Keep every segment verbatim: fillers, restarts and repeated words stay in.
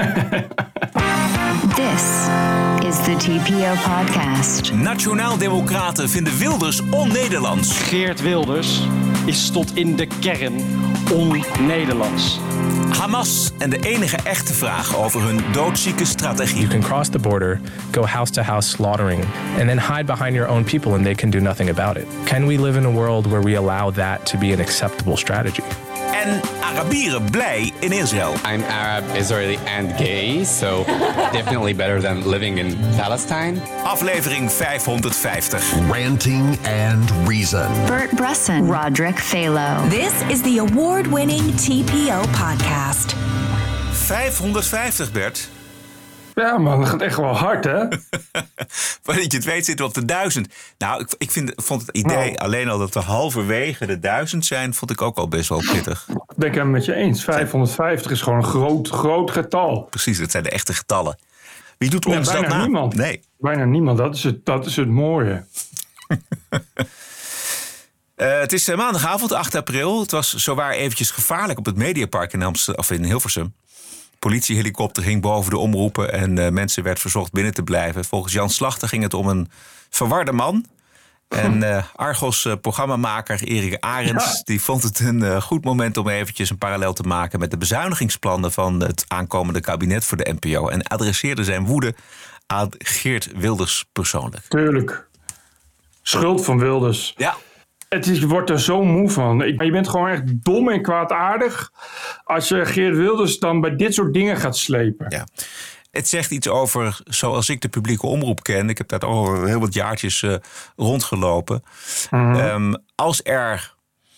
This is the T P O podcast. Nationaal-democraten vinden Wilders on-Nederlands. Geert Wilders is tot in de kern on-Nederlands. Hamas en de enige echte vraag over hun doodzieke strategie. You can cross the border, go house to house slaughtering, and then hide behind your own people and they can do nothing about it. Can we live in a world where we allow that to be an acceptable strategy? En Arabieren blij in Israël. I'm Arab, Israeli and gay, so definitely better than living in Palestine. Aflevering vijfhonderdvijftig. Ranting and Reason. Bert Bresson, Roderick Phalo. This is the award-winning T P O podcast. vijfhonderdvijftig, Bert. Ja man, dat gaat echt wel hard, hè? Voordat je het weet zitten we op de duizend. Nou, ik, ik vind, vond het idee nou. alleen al dat we halverwege de duizend zijn, vond ik ook al best wel pittig. Ik ben het met je eens. vijfhonderdvijftig is gewoon een groot, groot getal. Precies, dat zijn de echte getallen. Wie doet Ja, ons bijna dat na? niemand. Nee. Bijna niemand, dat is het, dat is het mooie. Uh, het is uh, maandagavond, acht april. Het was zowaar eventjes gevaarlijk op het Mediapark in, Amsterdam, of in Hilversum. Politiehelikopter ging boven de omroepen en uh, mensen werd verzocht binnen te blijven. Volgens Jan Slachter ging het om een verwarde man. En uh, Argos-programmamaker uh, Erik Arends ja. die vond het een uh, goed moment om eventjes een parallel te maken met de bezuinigingsplannen van het aankomende kabinet voor de N P O. En adresseerde zijn woede aan Geert Wilders persoonlijk. Tuurlijk. Schuld van Wilders. Ja. Het is, je wordt er zo moe van. Ik, je bent gewoon echt dom en kwaadaardig als je Geert Wilders dan bij dit soort dingen gaat slepen. Ja. Het zegt iets over zoals ik de publieke omroep ken. Ik heb daar al heel wat jaartjes uh, rondgelopen. Mm-hmm. Um, als er,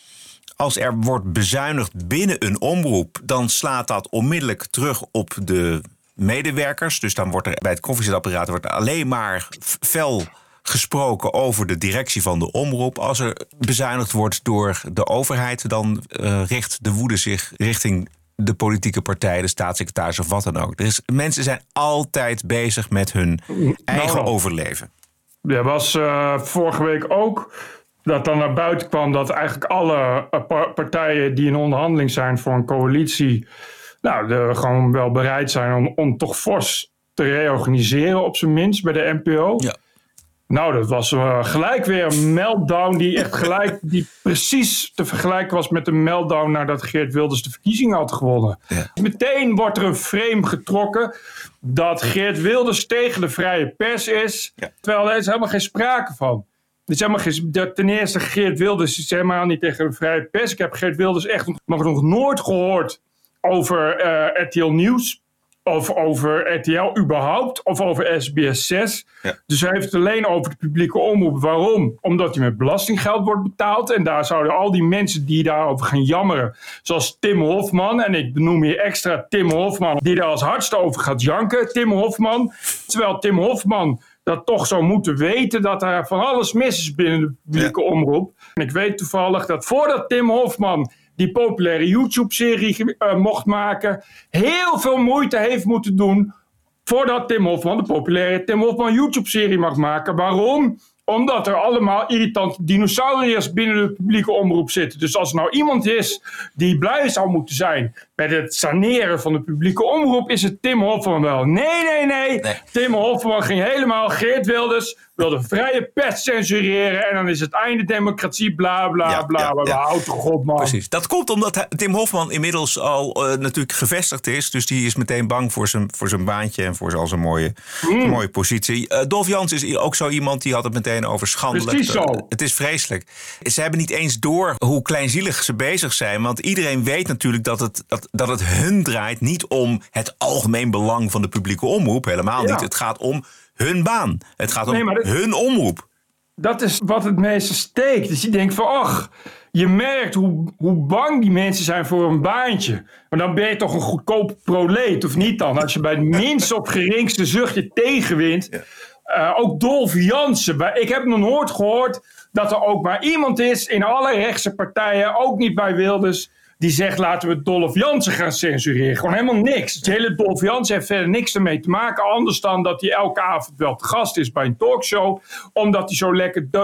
als er wordt bezuinigd binnen een omroep, dan slaat dat onmiddellijk terug op de medewerkers. Dus dan wordt er bij het koffiezetapparaat wordt er alleen maar fel gesproken over de directie van de omroep. Als er bezuinigd wordt door de overheid, dan uh, richt de woede zich richting de politieke partij, de staatssecretaris of wat dan ook. Er is, mensen zijn altijd bezig met hun eigen nou, overleven. Er was uh, vorige week ook dat dan naar buiten kwam dat eigenlijk alle uh, partijen die in onderhandeling zijn voor een coalitie, nou, de, gewoon wel bereid zijn om, om toch fors te reorganiseren op zijn minst bij de N P O. Ja. Nou, dat was uh, gelijk weer een meltdown die echt gelijk, die precies te vergelijken was met de meltdown nadat Geert Wilders de verkiezingen had gewonnen. Ja. Meteen wordt er een frame getrokken dat Geert Wilders tegen de vrije pers is, ja. Terwijl er is helemaal geen sprake van. Er is helemaal geen, ten eerste, Geert Wilders is helemaal niet tegen de vrije pers. Ik heb Geert Wilders echt nog, nog nooit gehoord over uh, R T L Nieuws. Of over R T L überhaupt, of over S B S zes. Ja. Dus hij heeft het alleen over de publieke omroep. Waarom? Omdat hij met belastinggeld wordt betaald. En daar zouden al die mensen die daarover gaan jammeren, zoals Tim Hofman, en ik benoem hier extra Tim Hofman, die daar als hardste over gaat janken, Tim Hofman. Terwijl Tim Hofman dat toch zou moeten weten dat er van alles mis is binnen de publieke ja. omroep. En ik weet toevallig dat voordat Tim Hofman die populaire YouTube-serie uh, mocht maken, heel veel moeite heeft moeten doen voordat Tim Hofman de populaire Tim Hofman YouTube-serie mag maken. Waarom? Omdat er allemaal irritante dinosauriërs binnen de publieke omroep zitten. Dus als er nou iemand is die blij zou moeten zijn met het saneren van de publieke omroep, is het Tim Hofman wel. Nee, nee, nee. nee. Tim Hofman ging helemaal Geert Wilders, wilde vrije pers censureren en dan is het einde democratie, bla, bla, ja, bla, ja, bla, bla. Ja. Houd toch op, man. Precies. Dat komt omdat Tim Hofman inmiddels al uh, natuurlijk gevestigd is. Dus die is meteen bang voor zijn, voor zijn baantje en voor al zijn mooie, mm. mooie positie. Uh, Dolf Jans is ook zo iemand die had het meteen over schandelijk. Precies zo. Uh, het is vreselijk. Ze hebben niet eens door hoe kleinzielig ze bezig zijn. Want iedereen weet natuurlijk dat het, dat, dat het hun draait niet om het algemeen belang van de publieke omroep. Helemaal ja. niet. Het gaat om hun baan. Het gaat om nee, dit, hun omroep. Dat is wat het meeste steekt. Dus je denkt van, ach, je merkt hoe, hoe bang die mensen zijn voor een baantje. Maar dan ben je toch een goedkoop proleet, of niet dan? Als je bij het minst op geringste zuchtje tegenwint. Ja. Uh, ook Dolf Jansen. Ik heb nog nooit gehoord dat er ook maar iemand is in alle rechtse partijen, ook niet bij Wilders, die zegt laten we Dolf Jansen gaan censureren. Gewoon helemaal niks. Het hele Dolf Jansen heeft verder niks ermee te maken. Anders dan dat hij elke avond wel te gast is bij een talkshow. Omdat hij zo lekker deugt.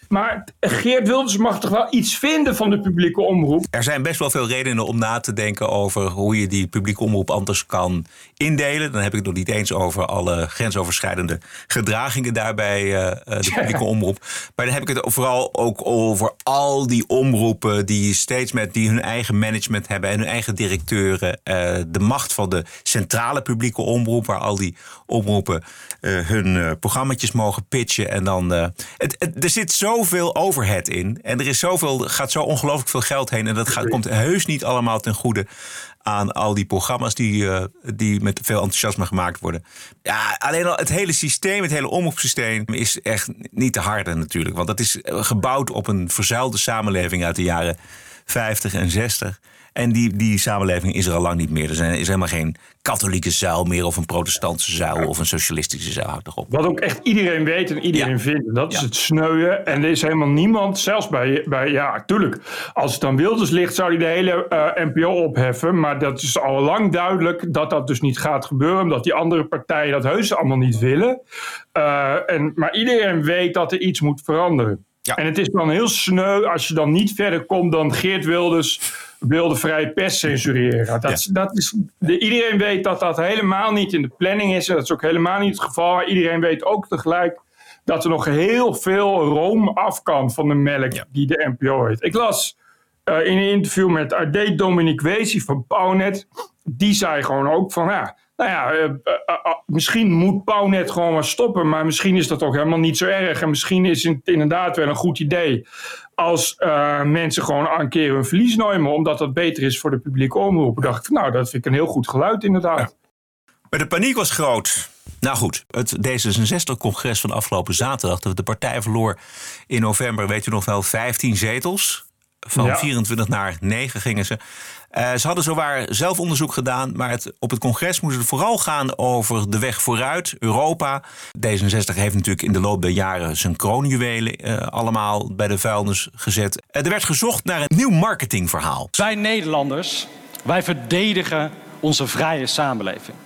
Maar Geert Wilders mag toch wel iets vinden van de publieke omroep? Er zijn best wel veel redenen om na te denken over hoe je die publieke omroep anders kan indelen. Dan heb ik het nog niet eens over alle grensoverschrijdende gedragingen daarbij uh, de publieke omroep. Maar dan heb ik het vooral ook over al die omroepen die steeds met die hun eigen management hebben en hun eigen directeuren. Uh, de macht van de centrale publieke omroep, waar al die omroepen uh, hun uh, programmaatjes mogen pitchen. En dan uh, het, het, er zit zoveel overhead in. En er is zoveel, gaat zo ongelooflijk veel geld heen. En dat gaat, komt heus niet allemaal ten goede aan al die programma's die, uh, die met veel enthousiasme gemaakt worden. Ja, alleen al het hele systeem, het hele omroepsysteem is echt niet te harde natuurlijk. Want dat is gebouwd op een verzuilde samenleving uit de jaren vijftig en zestig. En die, die samenleving is er al lang niet meer. Er zijn, is helemaal geen katholieke zuil meer of een protestantse zuil of een socialistische zuil. Houd toch op. Wat ook echt iedereen weet en iedereen ja. vindt. Dat is ja. het sneuwen. En er is helemaal niemand, zelfs bij, bij ja, tuurlijk. Als het dan Wilders ligt, zou hij de hele uh, N P O opheffen. Maar dat is al lang duidelijk dat dat dus niet gaat gebeuren. Omdat die andere partijen dat heus allemaal niet willen. Uh, en, maar iedereen weet dat er iets moet veranderen. Ja. En het is dan heel sneu als je dan niet verder komt dan Geert Wilders wil de vrije pers censureren. Dat, ja. dat is, de, iedereen weet dat dat helemaal niet in de planning is. En dat is ook helemaal niet het geval. Maar iedereen weet ook tegelijk dat er nog heel veel room af kan van de melk ja. die de N P O heeft. Ik las uh, in een interview met A D Dominique Weesie van Pownet. Die zei gewoon ook van ja, nou ja, uh, uh, uh, misschien moet Pownet gewoon maar stoppen. Maar misschien is dat ook helemaal niet zo erg. En misschien is het inderdaad wel een goed idee als uh, mensen gewoon een keer hun verlies nemen, omdat dat beter is voor de publieke omroep. Dacht ik van, nou, dat vind ik een heel goed geluid inderdaad. Ja. Maar de paniek was groot. Nou goed, het D zesenzestig-congres van afgelopen zaterdag, de partij verloor in november, weet je nog wel, vijftien zetels. Van ja. vierentwintig naar negen gingen ze. Uh, ze hadden zowaar zelf onderzoek gedaan, maar het, op het congres moest het vooral gaan over de weg vooruit, Europa. D zesenzestig heeft natuurlijk in de loop der jaren zijn kroonjuwelen uh, allemaal bij de vuilnis gezet. Uh, er werd gezocht naar een nieuw marketingverhaal. Wij Nederlanders, wij verdedigen onze vrije samenleving.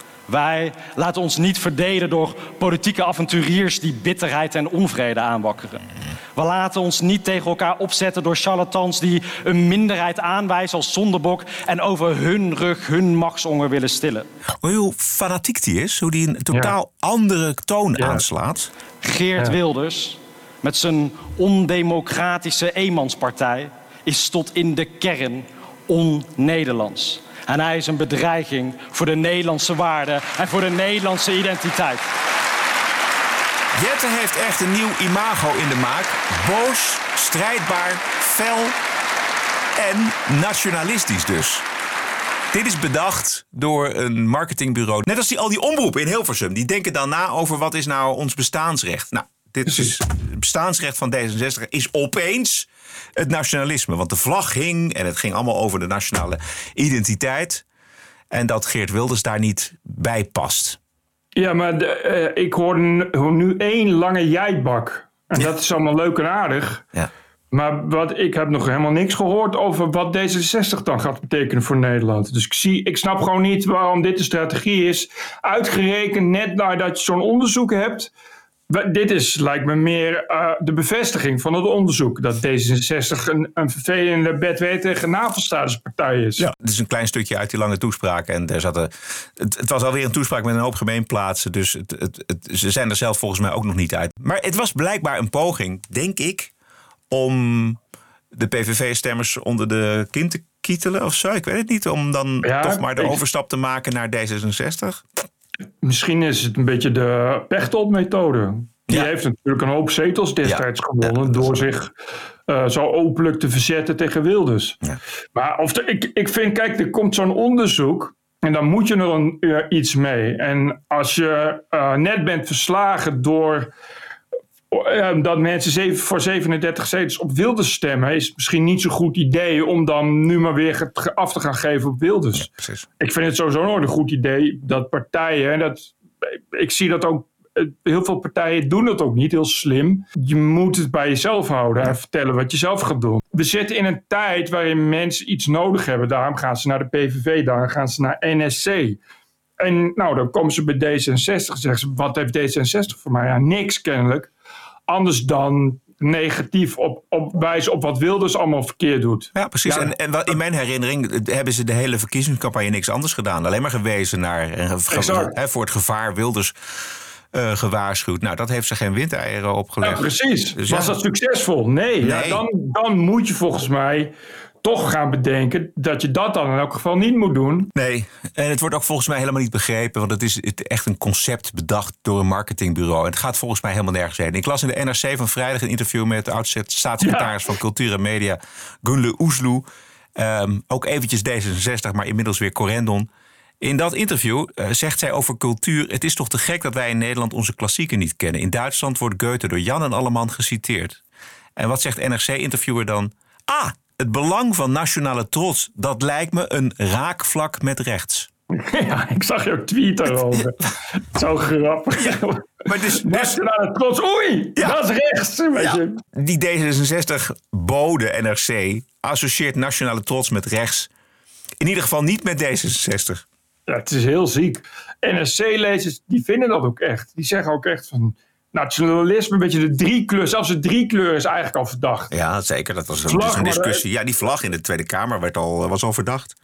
Wij laten ons niet verdelen door politieke avonturiers die bitterheid en onvrede aanwakkeren. We laten ons niet tegen elkaar opzetten door charlatans die een minderheid aanwijzen als zondebok en over hun rug hun machtshonger willen stillen. Hoe fanatiek die is, hoe die een totaal ja. andere toon ja. aanslaat. Geert ja. Wilders met zijn ondemocratische eenmanspartij is tot in de kern on-Nederlands. En hij is een bedreiging voor de Nederlandse waarden en voor de Nederlandse identiteit. Jette heeft echt een nieuw imago in de maak. Boos, strijdbaar, fel en nationalistisch dus. Dit is bedacht door een marketingbureau. Net als die, al die omroepen in Hilversum. Die denken dan na over wat is nou ons bestaansrecht. Nou, dit is het bestaansrecht van D zesenzestig is opeens het nationalisme. Want de vlag hing en het ging allemaal over de nationale identiteit. En dat Geert Wilders daar niet bij past. Ja, maar de, uh, ik hoor nu, hoor nu één lange jijbak. En ja. dat is allemaal leuk en aardig. Ja. Maar wat, ik heb nog helemaal niks gehoord over wat D zesenzestig dan gaat betekenen voor Nederland. Dus ik, zie, ik snap gewoon niet waarom dit de strategie is. Uitgerekend net nadat je zo'n onderzoek hebt. Dit is, lijkt me meer uh, de bevestiging van het onderzoek. Dat D zesenzestig een, een vervelende bedweterige navelstaarderspartij is. Ja, het is een klein stukje uit die lange toespraak. En daar zat een, het, het was alweer een toespraak met een hoop gemeenplaatsen. Dus het, het, het, ze zijn er zelf volgens mij ook nog niet uit. Maar het was blijkbaar een poging, denk ik, om de P V V-stemmers onder de kin te kietelen of zo. Ik weet het niet. Om dan ja, toch maar de ik... overstap te maken naar D zesenzestig. Misschien is het een beetje de Pechtold-methode. Die ja. heeft natuurlijk een hoop zetels destijds ja. gewonnen... Ja, door zich uh, zo openlijk te verzetten tegen Wilders. Ja. Maar of de, ik, ik vind, kijk, er komt zo'n onderzoek... en dan moet je er een, uh, iets mee. En als je uh, net bent verslagen door... Uh, dat mensen zeven, voor zevenendertig zetels op Wilders stemmen... is het misschien niet zo'n goed idee... om dan nu maar weer af te gaan geven op Wilders. Ja, precies. Ik vind het sowieso nooit een goed idee dat partijen... Dat, ik zie dat ook... Heel veel partijen doen dat ook niet, heel slim. Je moet het bij jezelf houden en vertellen wat je zelf gaat doen. We zitten in een tijd waarin mensen iets nodig hebben. Daarom gaan ze naar de P V V, daarom gaan ze naar N S C... En nou, dan komen ze bij D zesenzestig en zeggen ze... wat heeft D zesenzestig voor mij? Ja, niks kennelijk. Anders dan negatief op, op wijzen op wat Wilders allemaal verkeerd doet. Ja, precies. Ja. En, en wat in mijn herinnering hebben ze de hele verkiezingscampagne niks anders gedaan. Alleen maar gewezen naar en ge- he, voor het gevaar Wilders uh, gewaarschuwd. Nou, dat heeft ze geen windeieren opgelegd. Ja, precies. Dus Was ja. dat succesvol? Nee. Nee. Ja, dan, dan moet je volgens mij toch gaan bedenken dat je dat dan in elk geval niet moet doen. Nee, en het wordt ook volgens mij helemaal niet begrepen. Want het is echt een concept bedacht door een marketingbureau. En het gaat volgens mij helemaal nergens heen. Ik las in de N R C van vrijdag een interview met de oudste staatssecretaris ja. van Cultuur en Media, Gunle Oesloe. Um, ook eventjes D zesenzestig, maar inmiddels weer Corendon. In dat interview uh, zegt zij over cultuur: het is toch te gek dat wij in Nederland onze klassieken niet kennen. In Duitsland wordt Goethe door Jan en Alleman geciteerd. En wat zegt N R C-interviewer dan? Ah, het belang van nationale trots, dat lijkt me een raakvlak met rechts. Ja, ik zag jouw tweet daarover. Zo grappig. Ja, maar dus, nationale trots, oei, ja. dat is rechts. Weet ja. je. Die D zesenzestig-bode N R C associeert nationale trots met rechts. In ieder geval niet met D zesenzestig. Ja, het is heel ziek. N R C-lezers, die vinden dat ook echt. Die zeggen ook echt van nationalisme, een beetje de driekleur. Zelfs de driekleur is eigenlijk al verdacht. Ja, zeker. Dat was een, vlag, dus een discussie. Maar, ja, die vlag in de Tweede Kamer werd al, was al verdacht.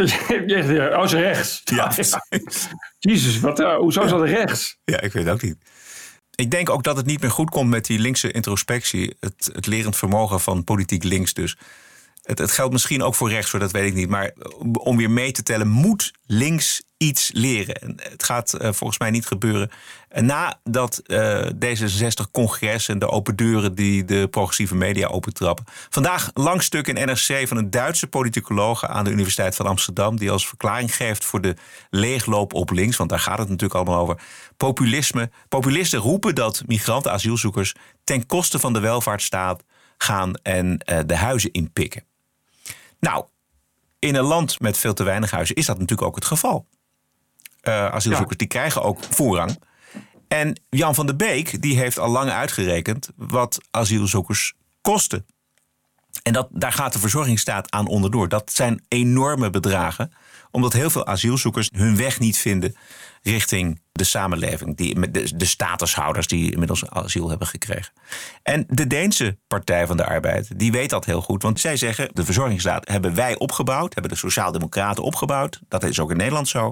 Ja, als rechts. Ja. Ja. Jezus, wat, uh, hoezo is dat rechts? Ja, ik weet het ook niet. Ik denk ook dat het niet meer goed komt met die linkse introspectie. Het, het lerend vermogen van politiek links dus. Het, het geldt misschien ook voor rechts, hoor, dat weet ik niet. Maar om weer mee te tellen, moet links iets leren. En het gaat uh, volgens mij niet gebeuren. En na dat uh, D zesenzestig-congres en de open deuren die de progressieve media opentrappen. Vandaag een lang stuk in N R C van een Duitse politicologe aan de Universiteit van Amsterdam, die als verklaring geeft voor de leegloop op links, want daar gaat het natuurlijk allemaal over. Populisme. Populisten roepen dat migranten, asielzoekers ten koste van de welvaartsstaat gaan en uh, de huizen inpikken. Nou, in een land met veel te weinig huizen is dat natuurlijk ook het geval. Uh, asielzoekers ja. die krijgen ook voorrang. En Jan van der Beek die heeft al lang uitgerekend wat asielzoekers kosten. En dat, daar gaat de verzorgingsstaat aan onderdoor. Dat zijn enorme bedragen, omdat heel veel asielzoekers hun weg niet vinden richting de samenleving. Die, de, de statushouders die inmiddels asiel hebben gekregen. En de Deense Partij van de Arbeid, die weet dat heel goed. Want zij zeggen, de verzorgingsstaat hebben wij opgebouwd, hebben de Sociaaldemocraten opgebouwd. Dat is ook in Nederland zo.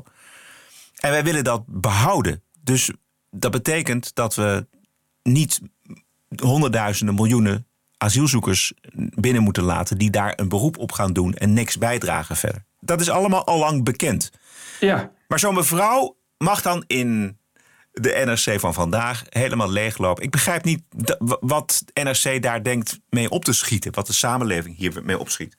En wij willen dat behouden. Dus dat betekent dat we niet honderdduizenden, miljoenen asielzoekers binnen moeten laten die daar een beroep op gaan doen en niks bijdragen verder. Dat is allemaal al lang bekend. Ja. Maar zo'n mevrouw mag dan in de N R C van vandaag helemaal leeglopen. Ik begrijp niet wat N R C daar denkt mee op te schieten. Wat de samenleving hier mee opschiet.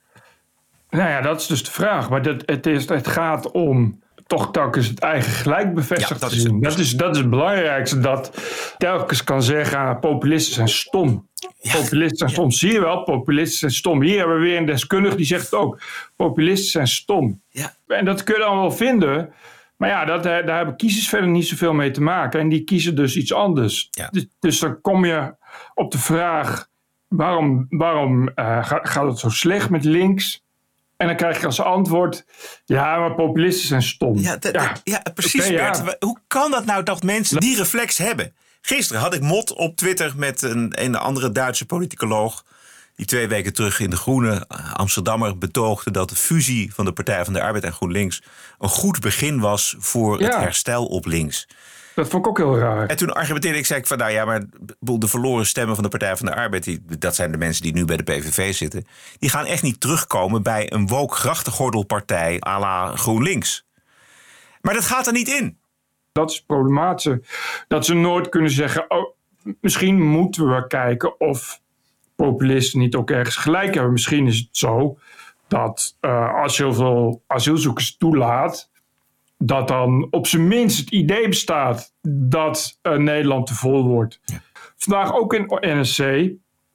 Nou ja, dat is dus de vraag. Maar dat, het, is, het gaat om toch telkens het eigen gelijk bevestigd ja, dat te is zien. het. Dat is, dat is het belangrijkste. Dat telkens kan zeggen, populisten zijn stom. Ja, populisten zijn ja. stom. Zie je wel, populisten zijn stom. Hier hebben we weer een deskundige die zegt het ook. Populisten zijn stom. Ja. En dat kun je dan wel vinden. Maar ja, dat, daar hebben kiezers verder niet zoveel mee te maken. En die kiezen dus iets anders. Ja. Dus, dus dan kom je op de vraag, waarom, waarom uh, gaat, gaat het zo slecht met links? En dan krijg je als antwoord, ja, maar populisten zijn stom. Ja, d- ja. d- ja precies, okay, Bert. Ja. Hoe kan dat nou dat mensen die reflex hebben? Gisteren had ik mot op Twitter met een, een andere Duitse politicoloog die twee weken terug in de Groene Amsterdammer betoogde dat de fusie van de Partij van de Arbeid en GroenLinks een goed begin was voor ja. het herstel op links. Dat vond ik ook heel raar. En toen argumenteerde ik, zei ik van nou ja, maar de verloren stemmen van de Partij van de Arbeid, die, dat zijn de mensen die nu bij de P V V zitten, die gaan echt niet terugkomen bij een woke grachtengordelpartij à la GroenLinks. Maar dat gaat er niet in. Dat is problematisch. Dat ze nooit kunnen zeggen, oh, misschien moeten we kijken of populisten niet ook ergens gelijk hebben. Misschien is het zo dat uh, als je heel veel asielzoekers toelaat, dat dan op zijn minst het idee bestaat dat uh, Nederland te vol wordt. Ja. Vandaag ook in N R C,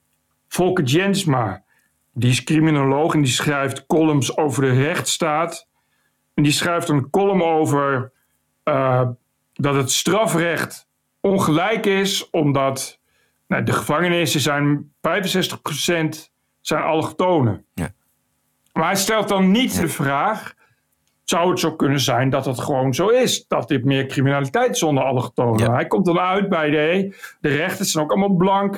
Volker Jensma, die is criminoloog en die schrijft columns over de rechtsstaat. En die schrijft een column over uh, dat het strafrecht ongelijk is, omdat nou, de gevangenissen zijn vijfenzestig procent zijn allochtonen. Ja. Maar hij stelt dan niet ja. de vraag, zou het zo kunnen zijn dat het gewoon zo is? Dat dit meer criminaliteit zonder allochtonen. Ja. Hij komt dan uit bij de, de rechters zijn ook allemaal blank.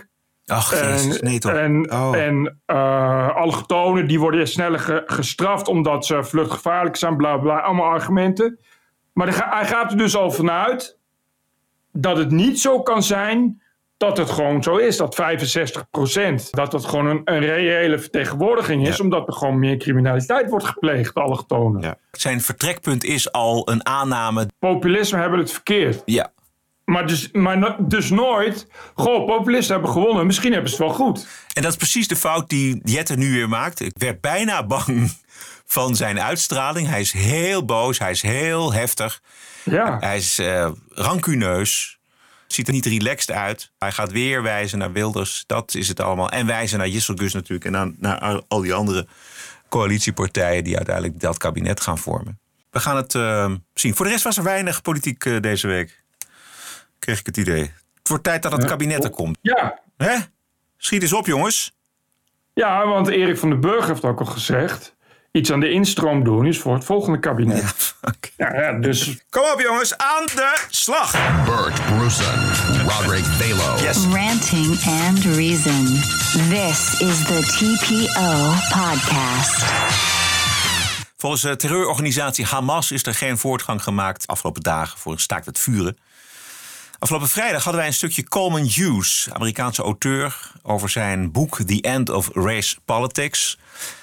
Ach, jezus, nee toch. En, oh. en uh, allochtonen die worden sneller ge- gestraft omdat ze vluchtgevaarlijk zijn, bla bla, allemaal argumenten. Maar hij, ga, hij gaat er dus al vanuit dat het niet zo kan zijn dat het gewoon zo is, dat vijfenzestig procent, dat het gewoon een, een reële vertegenwoordiging is, ja. Omdat er gewoon meer criminaliteit wordt gepleegd, allochtonen. Ja. Zijn vertrekpunt is al een aanname. Populisme hebben het verkeerd. Ja. Maar dus, maar dus nooit, goh, populisten hebben gewonnen, misschien hebben ze het wel goed. En dat is precies de fout die Jette nu weer maakt. Ik werd bijna bang van zijn uitstraling. Hij is heel boos, hij is heel heftig. Ja. Hij is uh, rancuneus. Ziet er niet relaxed uit. Hij gaat weer wijzen naar Wilders. Dat is het allemaal. En wijzen naar Jesselgus natuurlijk. En naar, naar al die andere coalitiepartijen die uiteindelijk dat kabinet gaan vormen. We gaan het uh, zien. Voor de rest was er weinig politiek uh, deze week. Kreeg ik het idee. Het wordt tijd dat het kabinet er komt. Ja. Hè? Schiet eens op, jongens. Ja, want Erik van den Burg heeft ook al gezegd, iets aan de instroom doen is voor het volgende kabinet. Ja, okay. ja, ja, dus... Kom op jongens, aan de slag! Bert Brussen, Roderick Balo. Yes. Ranting and Reason. This is the T P O podcast. Volgens de terreurorganisatie Hamas is er geen voortgang gemaakt afgelopen dagen voor een staakt het vuren. Afgelopen vrijdag hadden wij een stukje Coleman Hughes, Amerikaanse auteur, over zijn boek The End of Race Politics.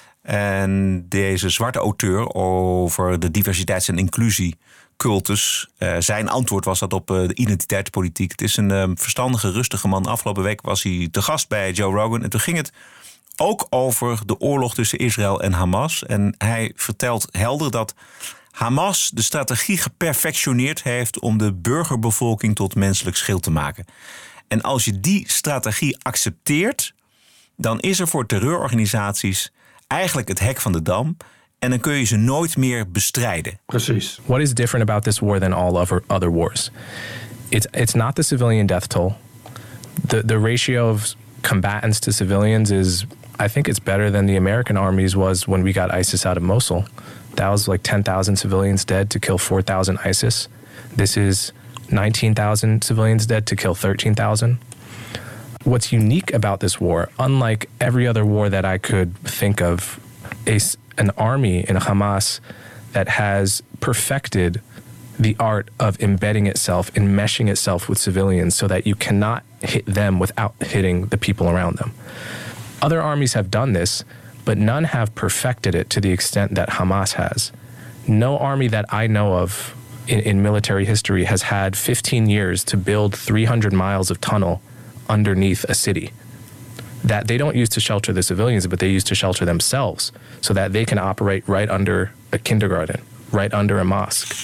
En deze zwarte auteur over de diversiteits- en inclusiecultus. Uh, zijn antwoord was dat op uh, de identiteitspolitiek. Het is een uh, verstandige, rustige man. Afgelopen week was hij te gast bij Joe Rogan. En toen ging het ook over de oorlog tussen Israël en Hamas. En hij vertelt helder dat Hamas de strategie geperfectioneerd heeft om de burgerbevolking tot menselijk schild te maken. En als je die strategie accepteert, dan is er voor terreurorganisaties eigenlijk het hek van de dam. En dan kun je ze nooit meer bestrijden. Precies. What is different about this war than all other other wars? It's it's not the civilian death toll. The the ratio of combatants to civilians is, I think it's better than the American armies was when we got ISIS out of Mosul. That was like ten thousand civilians dead to kill four thousand ISIS. This is nineteen thousand civilians dead to kill thirteen thousand. What's unique about this war, unlike every other war that I could think of, is an army in Hamas that has perfected the art of embedding itself, enmeshing itself with civilians so that you cannot hit them without hitting the people around them. Other armies have done this, but none have perfected it to the extent that Hamas has. No army that I know of in, in military history has had fifteen years to build three hundred miles of tunnel underneath a city that they don't use to shelter the civilians, but they use to shelter themselves so that they can operate right under a kindergarten, right under a mosque.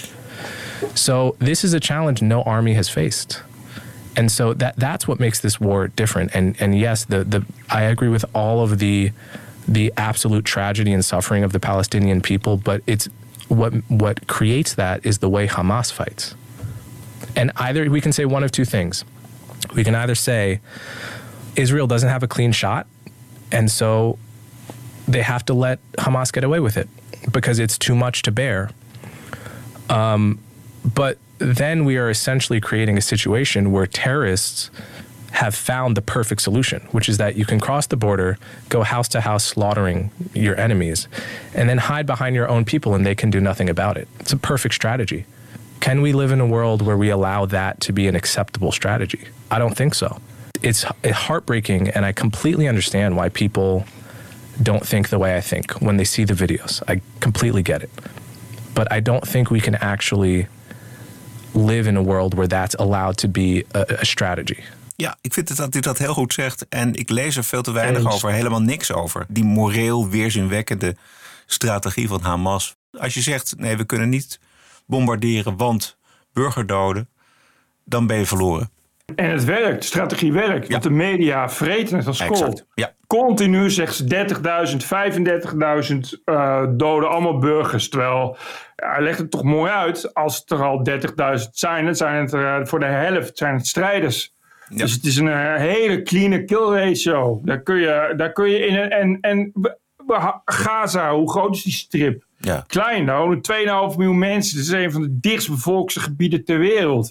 So this is a challenge no army has faced. And so that that's what makes this war different. And and yes, the the I agree with all of the the absolute tragedy and suffering of the Palestinian people, but it's what what creates that is the way Hamas fights. And either we can say one of two things. We can either say Israel doesn't have a clean shot, and so they have to let Hamas get away with it because it's too much to bear. Um, but then we are essentially creating a situation where terrorists have found the perfect solution, which is that you can cross the border, go house to house slaughtering your enemies, and then hide behind your own people and they can do nothing about it. It's a perfect strategy. Can we live in a world where we allow that to be an acceptable strategy? I don't think so. It's heartbreaking, and I completely understand why people don't think the way I think when they see the videos. I completely get it. But I don't think we can actually live in a world where that's allowed to be a, a strategy. Ja, ik vind dat hij dat heel goed zegt. En ik lees er veel te weinig over, helemaal niks over. Die moreel weerzinwekkende strategie van Hamas. Als je zegt, nee, we kunnen niet bombarderen, want burgerdoden, dan ben je verloren. En het werkt, de strategie werkt. Ja. Want de media vreten het als kool. Ja. Continu zegt ze dertigduizend, vijfendertigduizend uh, doden, allemaal burgers. Terwijl, ja, hij legt het toch mooi uit. Als het er al dertigduizend zijn, dan zijn het er, uh, voor de helft zijn het strijders. Ja. Dus het is een uh, hele clean kill ratio. Daar kun je, daar kun je in een... En, en Gaza, hoe groot is die strip? Ja. Klein, nou, twee komma vijf miljoen mensen. Het is een van de dichtstbevolkte gebieden ter wereld.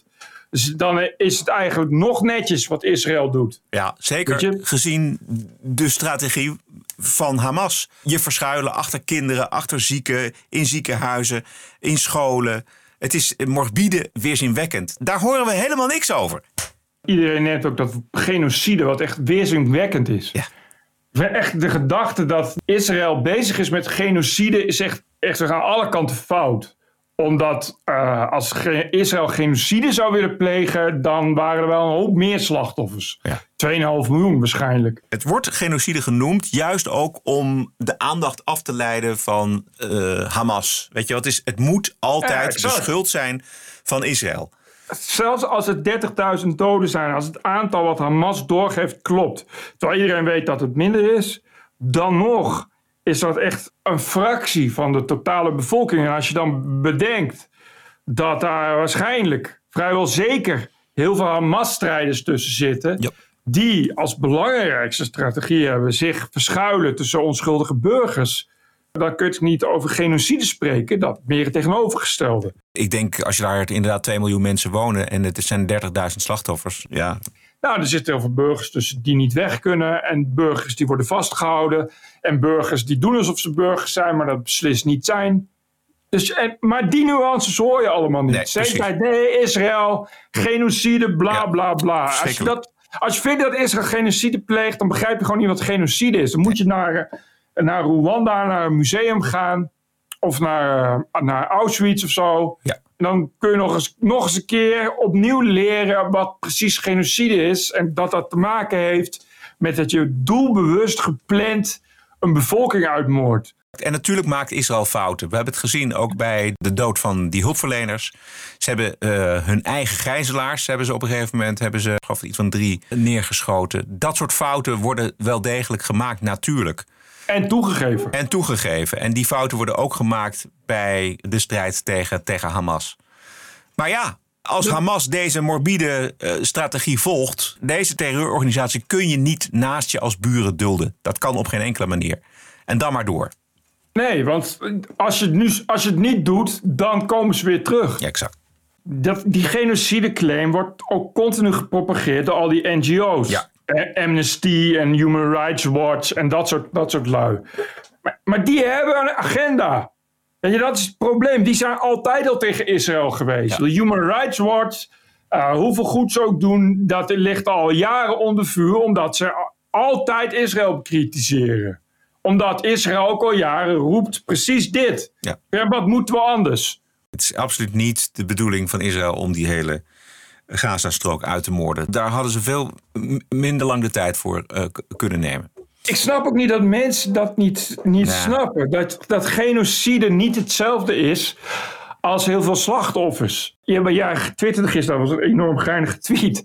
Dus dan is het eigenlijk nog netjes wat Israël doet. Ja, zeker gezien de strategie van Hamas. Je verschuilen achter kinderen, achter zieken, in ziekenhuizen, in scholen. Het is morbide weerzinwekkend. Daar horen we helemaal niks over. Iedereen neemt ook dat genocide wat echt weerzinwekkend is. Ja. Echt de gedachte dat Israël bezig is met genocide is echt, echt aan alle kanten fout. Omdat uh, als Israël genocide zou willen plegen, dan waren er wel een hoop meer slachtoffers. Ja. twee komma vijf miljoen waarschijnlijk. Het wordt genocide genoemd, juist ook om de aandacht af te leiden van uh, Hamas. Weet je wat is? Het moet altijd ja, de schuld zijn van Israël. Zelfs als het dertigduizend doden zijn, als het aantal wat Hamas doorgeeft klopt, terwijl iedereen weet dat het minder is, dan nog is dat echt een fractie van de totale bevolking. En als je dan bedenkt dat daar waarschijnlijk, vrijwel zeker, heel veel Hamas-strijders tussen zitten, Yep. die als belangrijkste strategie hebben zich verschuilen tussen onschuldige burgers, dan kun je niet over genocide spreken, dat meer het tegenovergestelde. Ik denk, als je daar inderdaad twee miljoen mensen wonen en het zijn dertigduizend slachtoffers, ja. Nou, er zitten heel veel burgers tussen die niet weg kunnen en burgers die worden vastgehouden en burgers die doen alsof ze burgers zijn, maar dat beslist niet zijn. Dus, en, maar die nuances hoor je allemaal niet. Nee, Zeker bij nee, Israël, genocide, bla ja, bla bla. Als je, dat, als je vindt dat Israël genocide pleegt, dan begrijp je gewoon niet wat genocide is. Dan moet je naar, naar Rwanda, naar een museum gaan of naar, naar Auschwitz of zo. Ja. En dan kun je nog eens, nog eens een keer opnieuw leren wat precies genocide is. En dat dat te maken heeft met dat je doelbewust gepland een bevolking uitmoordt. En natuurlijk maakt Israël fouten. We hebben het gezien ook bij de dood van die hulpverleners. Ze hebben uh, hun eigen gijzelaars, hebben ze op een gegeven moment, hebben ze, ik geloof iets van drie, neergeschoten. Dat soort fouten worden wel degelijk gemaakt, natuurlijk. En toegegeven. En toegegeven. En die fouten worden ook gemaakt bij de strijd tegen, tegen Hamas. Maar ja, als de... Hamas deze morbide uh, strategie volgt, deze terreurorganisatie kun je niet naast je als buren dulden. Dat kan op geen enkele manier. En dan maar door. Nee, want als je het, nu, als je het niet doet, dan komen ze weer terug. Ja, exact. Dat, die genocide-claim wordt ook continu gepropageerd door al die N G O's. Ja. Amnesty en Human Rights Watch en dat soort, dat soort lui. Maar, maar die hebben een agenda. Weet je, dat is het probleem. Die zijn altijd al tegen Israël geweest. Ja. De Human Rights Watch, uh, hoeveel goed ze ook doen, dat ligt al jaren onder vuur, omdat ze altijd Israël bekritiseren. Omdat Israël ook al jaren roept precies dit. Ja. Ja, wat moeten we anders? Het is absoluut niet de bedoeling van Israël om die hele Gaza-strook uit te moorden. Daar hadden ze veel minder lang de tijd voor uh, k- kunnen nemen. Ik snap ook niet dat mensen dat niet, niet Nee. snappen. Dat, dat genocide niet hetzelfde is als heel veel slachtoffers. Ja, maar ja, getwitterd gisteren, dat was een enorm geinige tweet.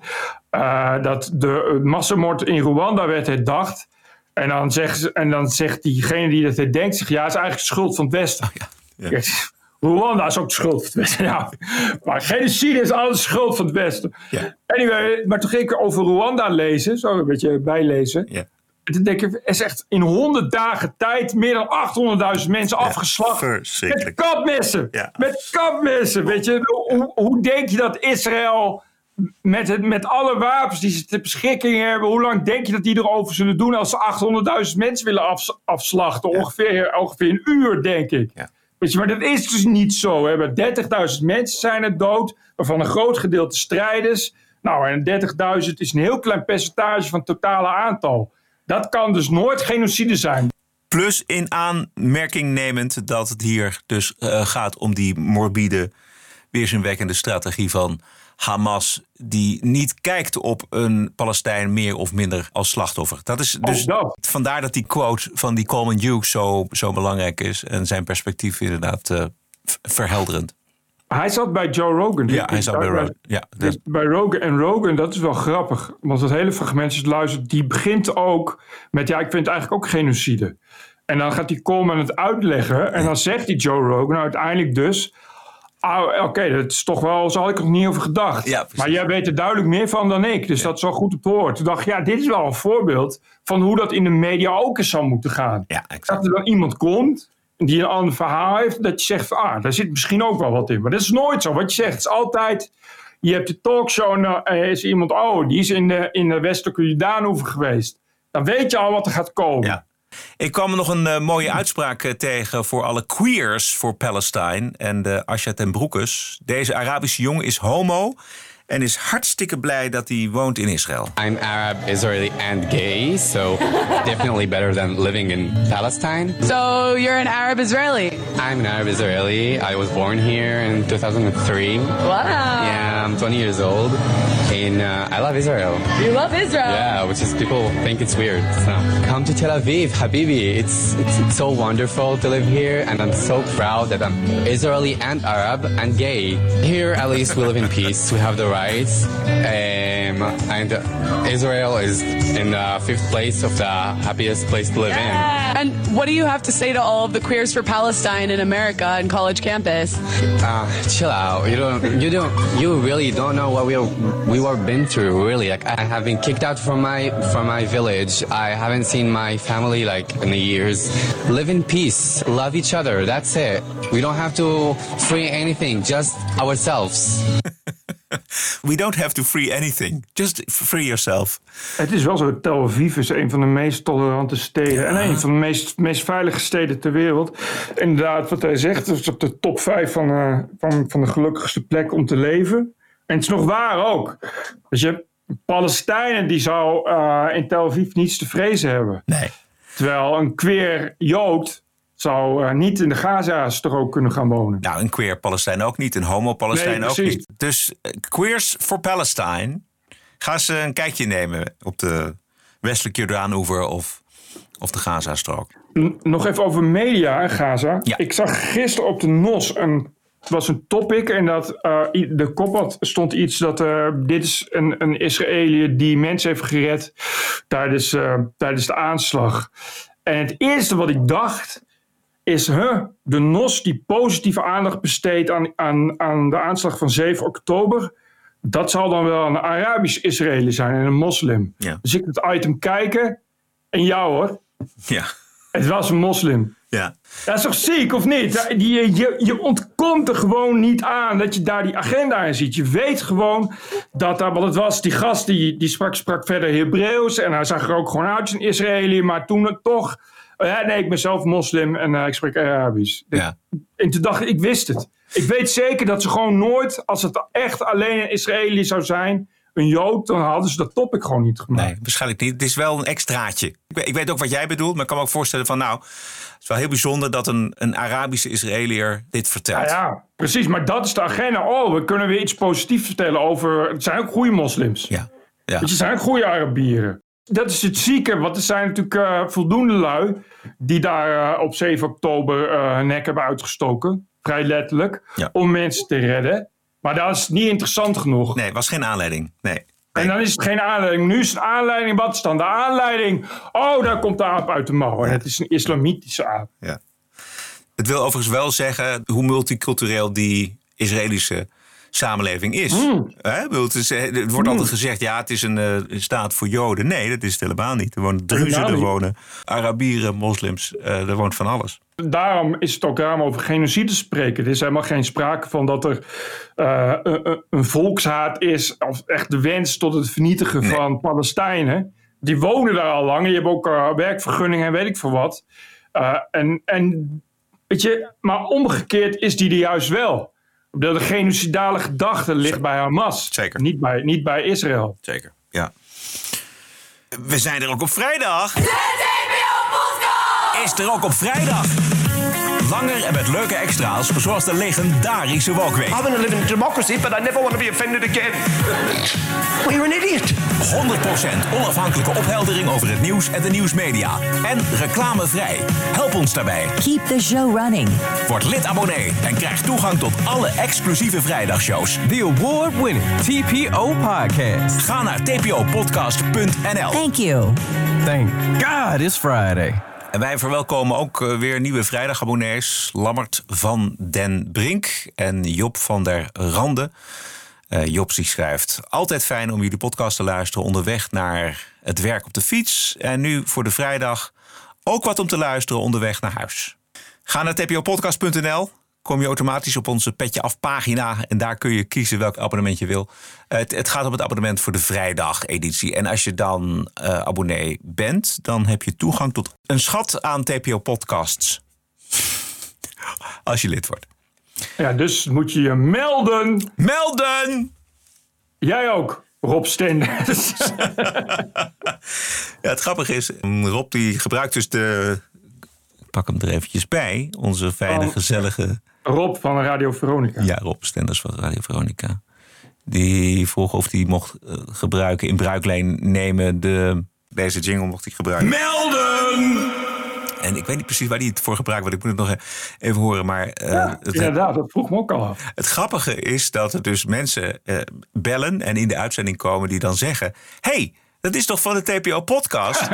Uh, dat de massamoord in Rwanda werd herdacht. En dan, zegt ze, en dan zegt diegene die dat herdenkt zich, ja, het is eigenlijk de schuld van het Westen. Oh, ja. Ja. Rwanda is ook de schuld van het Westen. Ja. Maar genocide is alles de schuld van het Westen. Ja. Anyway, maar toen ging ik over Rwanda lezen, zo een beetje bijlezen. Ja. En toen denk ik, er is echt in honderd dagen tijd meer dan achthonderdduizend mensen ja, afgeslacht. Met kapmessen. Ja. Met kapmessen. Weet je, hoe, hoe denk je dat Israël met, het, met alle wapens die ze ter beschikking hebben, hoe lang denk je dat die erover zullen doen als ze achthonderdduizend mensen willen af, afslachten? Ja. Ongeveer, ongeveer een uur, denk ik. Ja. Weet je, maar dat is dus niet zo. Hè. dertigduizend mensen zijn er dood, waarvan een groot gedeelte strijders. Nou, en dertigduizend is een heel klein percentage van het totale aantal. Dat kan dus nooit genocide zijn. Plus in aanmerking nemend dat het hier dus uh, gaat om die morbide, weerzinwekkende strategie van Hamas, die niet kijkt op een Palestijn meer of minder als slachtoffer. Dat is dus oh, dat. Vandaar dat die quote van die Coleman Hughes zo, zo belangrijk is en zijn perspectief inderdaad uh, verhelderend. Hij zat bij Joe Rogan. Ja, hij zat bij Rogan. Ja, dus bij Rogan. En Rogan, dat is wel grappig. Want dat hele fragment, als je luistert, die begint ook met, ja, ik vind het eigenlijk ook genocide. En dan gaat die Coleman het uitleggen. En dan zegt die Joe Rogan nou, uiteindelijk dus, oh, oké, okay, dat is toch wel, zo had ik er nog niet over gedacht. Ja, maar jij weet er duidelijk meer van dan ik. Dus ja. Dat is wel goed op het woord. Toen dacht ik, ja, dit is wel een voorbeeld van hoe dat in de media ook eens zou moeten gaan. Ja, exact. Dat er dan iemand komt die een ander verhaal heeft, dat je zegt, ah, daar zit misschien ook wel wat in. Maar dat is nooit zo. Wat je zegt, het is altijd, Je hebt de talkshow en er is iemand, oh, die is in de, in de westelijke Jordaanoever geweest. Dan weet je al wat er gaat komen. Ja. Ik kwam nog een uh, mooie uitspraak uh, tegen voor alle queers voor Palestine en de Asha ten Broekes. Deze Arabische jongen is homo en is hartstikke blij dat hij woont in Israël. I'm Arab, Israeli and gay, so definitely better than living in Palestine. So you're an Arab Israeli? I'm an Arab Israeli. I was born here in two thousand three. Wow. Yeah, I'm twenty years old and uh, I love Israel. You love Israel? Yeah, which is people think it's weird. So come to Tel Aviv, Habibi. It's, it's it's so wonderful to live here and I'm so proud that I'm Israeli and Arab and gay. Here at least we live in peace. We have the rights. Um, and Israel is in the fifth place of the happiest place to live yeah. in. And what do you have to say to all of the Queers for Palestine in America and college campus? Uh, chill out. You don't. You don't. You really don't know what we are, we were been through. Really, like I have been kicked out from my from my village. I haven't seen my family like in the years. Live in peace. Love each other. That's it. We don't have to free anything. Just ourselves. We don't have to free anything. Just free yourself. Het is wel zo, Tel Aviv is een van de meest tolerante steden. Ja. En een van de meest, meest veilige steden ter wereld. Inderdaad, wat hij zegt, het is op de top vijf van, uh, van, van de gelukkigste plek om te leven. En het is nog waar ook. Dus je hebt Palestijnen die zou uh, in Tel Aviv niets te vrezen hebben. Nee. Terwijl een queer Jood zou uh, niet in de Gaza-strook kunnen gaan wonen. Nou, een queer Palestijn ook niet. Een homo Palestijn nee, ook niet. Dus uh, Queers for Palestine. Ga eens een kijkje nemen op de westelijke Jordaanoever of, of de Gaza-strook. N- nog even over media in Gaza. Ja. Ik zag gisteren op de N O S een... Het was een topic en dat uh, de kop had, stond iets dat uh, dit is een, een Israëliër die mensen heeft gered tijdens, uh, tijdens de aanslag. En het eerste wat ik dacht is huh, de N O S die positieve aandacht besteedt aan, aan, aan de aanslag van zeven oktober. Dat zal dan wel een Arabisch Israëli zijn en een moslim. Ja. Dus ik het item kijken en ja hoor, Ja. het was een moslim. Ja. Dat is toch ziek, of niet? Je, je, je ontkomt er gewoon niet aan dat je daar die agenda in ziet. Je weet gewoon dat daar, wat het was, die gast die, die sprak, sprak verder Hebreeuws. En hij zag er ook gewoon uit als een Israëli. Maar toen het toch, uh, nee, ik ben zelf moslim en uh, ik spreek Arabisch. Ja. En toen dacht ik, ik wist het. Ik weet zeker dat ze gewoon nooit, als het echt alleen een Israëli zou zijn, een Jood, dan hadden ze dat topic gewoon niet gemaakt. Nee, waarschijnlijk niet. Het is wel een extraatje. Ik weet, ik weet ook wat jij bedoelt, maar ik kan me ook voorstellen van nou, het is wel heel bijzonder dat een, een Arabische Israëliër dit vertelt. Ja, ja, precies. Maar dat is de agenda. Oh, we kunnen weer iets positiefs vertellen over... Het zijn ook goede moslims. Ja. Ja. Het zijn ook goede Arabieren. Dat is het zieke, want er zijn natuurlijk uh, voldoende lui die daar uh, op zeven oktober uh, hun nek hebben uitgestoken. Vrij letterlijk. Ja. Om mensen te redden. Maar dat is niet interessant genoeg. Nee, was geen aanleiding. Nee. nee. En dan is het geen aanleiding. Nu is het een aanleiding. Wat is dan de aanleiding? Oh, daar komt de aap uit de mouw. En het is een islamitische aap. Ja. Het wil overigens wel zeggen hoe multicultureel die Israëlische samenleving is. Mm. Hè? Het, is het wordt Mm. altijd gezegd, ja, het is een uh, staat voor Joden. Nee, dat is het helemaal niet. Er wonen Druzen, Helemaal er niet. wonen Arabieren, moslims. Uh, er woont van alles. Daarom is het ook raar over genocide te spreken. Er is helemaal geen sprake van dat er uh, een, een volkshaat is, of echt de wens tot het vernietigen Nee. van Palestijnen. Die wonen daar al lang. Je hebt ook uh, werkvergunningen en weet ik veel wat. Uh, en, en weet je, maar omgekeerd is die er juist wel. De genocidale gedachte ligt bij Hamas. Zeker. Niet bij, niet bij Israël. Zeker, ja. We zijn er ook op vrijdag. Is er ook op vrijdag. Langer en met leuke extra's, zoals de legendarische Wokweek. I want to live in democracy, but I never want to be offended again. Well, you're an idiot. honderd procent onafhankelijke opheldering over het nieuws en de nieuwsmedia. En reclamevrij. Help ons daarbij. Keep the show running. Word lid-abonnee en krijg toegang tot alle exclusieve vrijdagshows. The award-winning T P O podcast. Ga naar t p o podcast punt n l. Thank you. Thank God it's Friday. En wij verwelkomen ook uh, weer nieuwe vrijdagabonnees. Lammert van den Brink en Job van der Rande. Uh, Job die schrijft: altijd fijn om jullie podcast te luisteren onderweg naar het werk op de fiets. En nu voor de vrijdag ook wat om te luisteren onderweg naar huis. Ga naar t p o podcast punt n l. kom je automatisch op onze Petje Af pagina. En daar kun je kiezen welk abonnement je wil. Uh, het, het gaat om het abonnement voor de vrijdag-editie. En als je dan uh, abonnee bent, dan heb je toegang tot een schat aan T P O-podcasts. Als je lid wordt. Ja, dus moet je je melden. Melden! Jij ook, Rob Stenders. Ja, het grappige is, Rob die gebruikt dus de... Ik pak hem er eventjes bij. Onze fijne, oh, gezellige... Rob van Radio Veronica. Ja, Rob Stenders van Radio Veronica. Die vroeg of hij mocht uh, gebruiken, in bruikleen nemen. De, deze jingle mocht hij gebruiken. Melden! En ik weet niet precies waar hij het voor gebruikt, want ik moet het nog even horen. Maar, uh, ja, het, inderdaad, dat vroeg me ook al af. Het grappige is dat er dus mensen uh, bellen en in de uitzending komen die dan zeggen... hey, dat is toch van de T P O-podcast?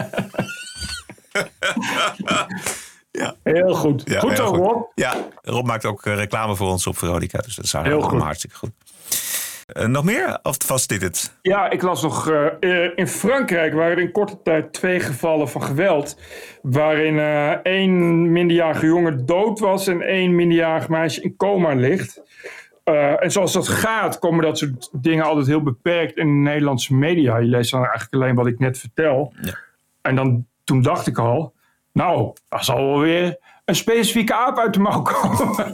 Ja. Heel goed. Ja, goed heel zo, goed. Rob. Ja, Rob maakt ook uh, reclame voor ons op Veronica, dus dat is heel allemaal hartstikke goed. Uh, nog meer? Of was dit het? Ja, ik las nog... Uh, uh, in Frankrijk waren er in korte tijd twee gevallen van geweld... waarin uh, één minderjarige jongen dood was... en één minderjarig meisje in coma ligt. Uh, en zoals dat gaat, komen dat soort dingen altijd heel beperkt... in de Nederlandse media. Je leest dan eigenlijk alleen wat ik net vertel. Ja. En dan, toen dacht ik al... nou, dat zal wel weer... een specifieke aap uit de mouw komen.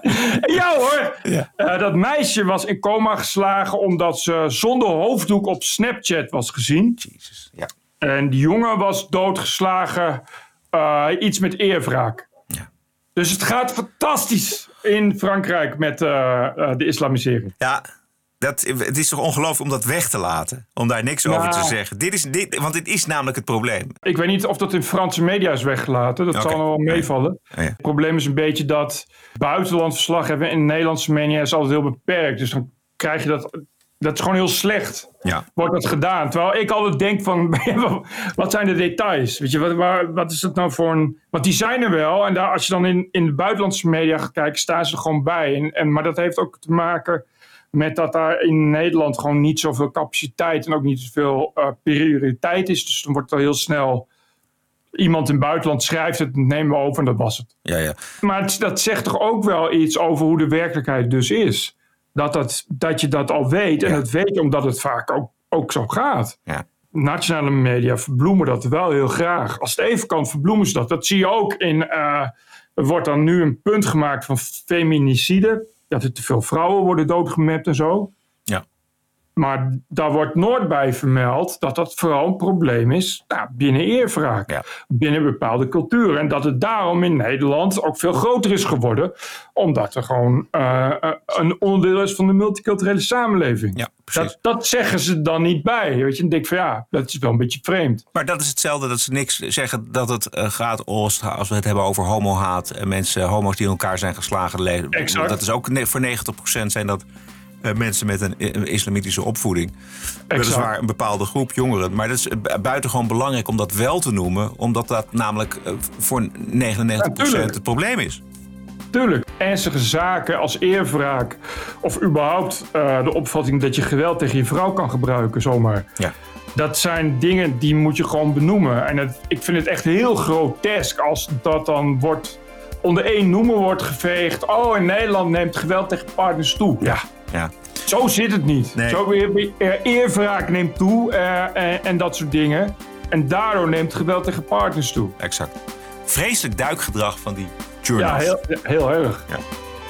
Ja hoor, ja. Uh, dat meisje was in coma geslagen... omdat ze zonder hoofddoek op Snapchat was gezien. Jezus, ja. En die jongen was doodgeslagen... Uh, iets met eerwraak. Ja. Dus het gaat fantastisch in Frankrijk... met uh, uh, de islamisering. Ja, dat, het is toch ongelooflijk om dat weg te laten? Om daar niks nou, over te zeggen. Dit is, dit, want dit is namelijk het probleem. Ik weet niet of dat in Franse media is weggelaten. Dat okay. zal nog wel meevallen. Ja. Ja. Het probleem is een beetje dat buitenland verslag hebben... in de Nederlandse media is altijd heel beperkt. Dus dan krijg je dat... Dat is gewoon heel slecht. Ja. Wordt dat gedaan. Terwijl ik altijd denk van... wat zijn de details? Weet je, wat, waar, wat is dat nou voor een... Want die zijn er wel. En daar, als je dan in, in de buitenlandse media gaat kijken... staan ze er gewoon bij. En, en, maar dat heeft ook te maken... met dat daar in Nederland gewoon niet zoveel capaciteit... en ook niet zoveel uh, prioriteit is. Dus dan wordt er heel snel... iemand in het buitenland schrijft het, nemen we over en dat was het. Ja, ja. Maar het, dat zegt toch ook wel iets over hoe de werkelijkheid dus is. Dat, dat, dat je dat al weet. En ja. dat weet je omdat het vaak ook, ook zo gaat. Ja. Nationale media verbloemen dat wel heel graag. Als het even kan, verbloemen ze dat. Dat zie je ook in... Uh, er wordt dan nu een punt gemaakt van feminicide. Dat er te veel vrouwen worden doodgemapt en zo. Ja. Maar daar wordt nooit bij vermeld dat dat vooral een probleem is nou, binnen eerwraak. Ja. Binnen bepaalde culturen. En dat het daarom in Nederland ook veel groter is geworden. Omdat er gewoon uh, een onderdeel is van de multiculturele samenleving. Ja, precies. Dat, dat zeggen ze dan niet bij. Weet je, dan denk ik van ja, dat is wel een beetje vreemd. Maar dat is hetzelfde dat ze niks zeggen dat het uh, gaat als, als we het hebben over homohaat. En mensen, homo's die in elkaar zijn geslagen. Exact. Dat is ook voor negentig procent zijn dat... Uh, mensen met een, een islamitische opvoeding. Weliswaar een bepaalde groep jongeren. Maar dat is buitengewoon belangrijk om dat wel te noemen. Omdat dat namelijk uh, voor negenennegentig procent ja, het probleem is. Tuurlijk. Ernstige zaken als eerwraak. Of überhaupt uh, de opvatting dat je geweld tegen je vrouw kan gebruiken zomaar. Ja. Dat zijn dingen die moet je gewoon benoemen. En het, ik vind het echt heel grotesk als dat dan wordt... onder één noemer wordt geveegd. Oh, in Nederland neemt geweld tegen partners toe. Ja. Ja. Zo zit het niet. Nee. Zo, eerwraak neemt toe uh, en, en dat soort dingen. En daardoor neemt geweld tegen partners toe. Exact. Vreselijk duikgedrag van die journals. Ja, heel, heel erg. Ja.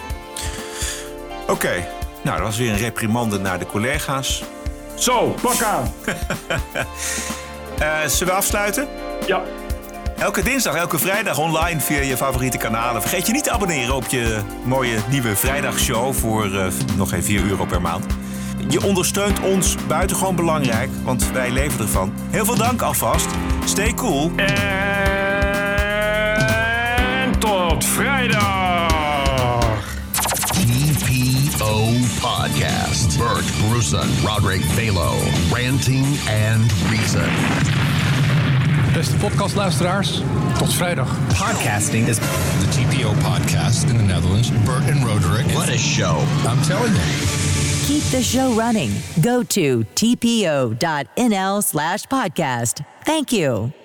Oké, okay. Nou, dat was weer een reprimande naar de collega's. Zo, pak aan. uh, zullen we afsluiten? Ja. Elke dinsdag, elke vrijdag online via je favoriete kanalen. Vergeet je niet te abonneren op je mooie nieuwe vrijdagshow voor uh, nog geen vier euro per maand. Je ondersteunt ons buitengewoon belangrijk, want wij leven ervan. Heel veel dank alvast. Stay cool. En tot vrijdag. T P O Podcast. Bert Brussen, Roderick Balo. Ranting and Reason. Beste podcastluisteraars, tot vrijdag. Podcasting is the T P O podcast in the Netherlands. Bert and Roderick. What a show. I'm telling you. Keep the show running. Go to tpo.nl slash podcast. Thank you.